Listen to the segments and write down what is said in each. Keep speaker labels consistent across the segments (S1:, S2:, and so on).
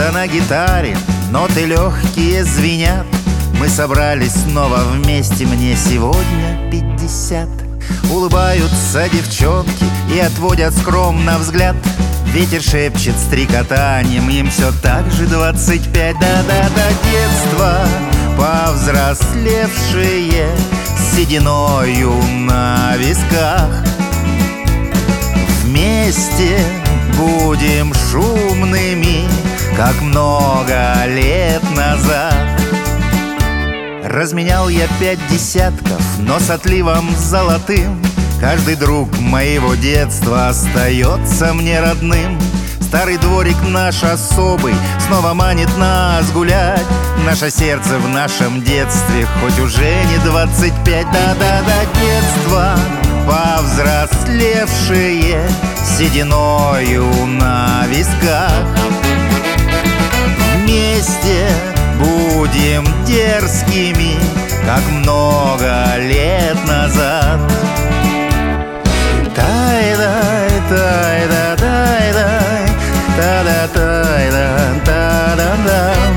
S1: да на гитаре ноты легкие звенят. Мы собрались снова вместе, мне сегодня 50. Улыбаются девчонки и отводят скромно взгляд. Ветер шепчет стрекотанием, им все так же 25. Да-да-да, детство, повзрослевшие, с сединою на висках. Вместе будем шумными, как много лет назад. Разменял я 5 десятков, но с отливом золотым. Каждый друг моего детства остается мне родным. Старый дворик наш особый снова манит нас гулять. Наше сердце в нашем детстве, хоть уже не 25. Да-да-да, детство, повзрослевшие, с сединою на висках. Вместе будем дерзкими, как много лет назад. Тай-дай, тай-да-дай-дай, та-да-тай-да, та-да-дам.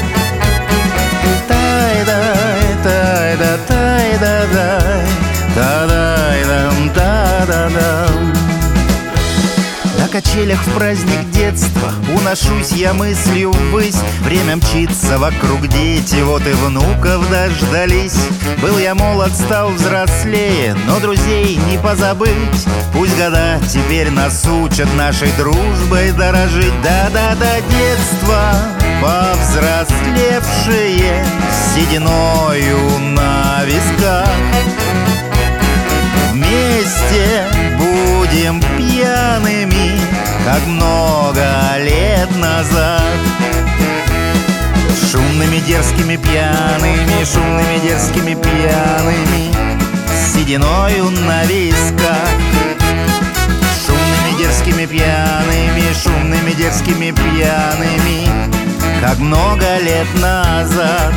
S1: Тай-дай, тай-да, тай-да-дай, та-дай-дам, та-да-дам. На качелях в праздник детства уношусь я мыслью ввысь. Время мчится вокруг, дети вот и внуков дождались. Был я молод, стал взрослее, но друзей не позабыть. Пусть года теперь нас учат нашей дружбой дорожить. Да-да-да, детство, повзрослевшие, с сединою на висках. Вместе будем пьяными, как много лет назад. Шумными, дерзкими, пьяными, шумными, дерзкими, пьяными, с сединою на висках. Шумными, дерзкими, пьяными, шумными, дерзкими, пьяными, как много лет назад.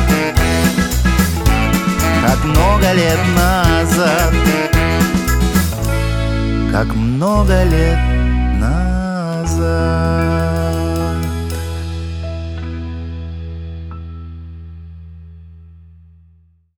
S1: Как много лет назад. Как много лет назад.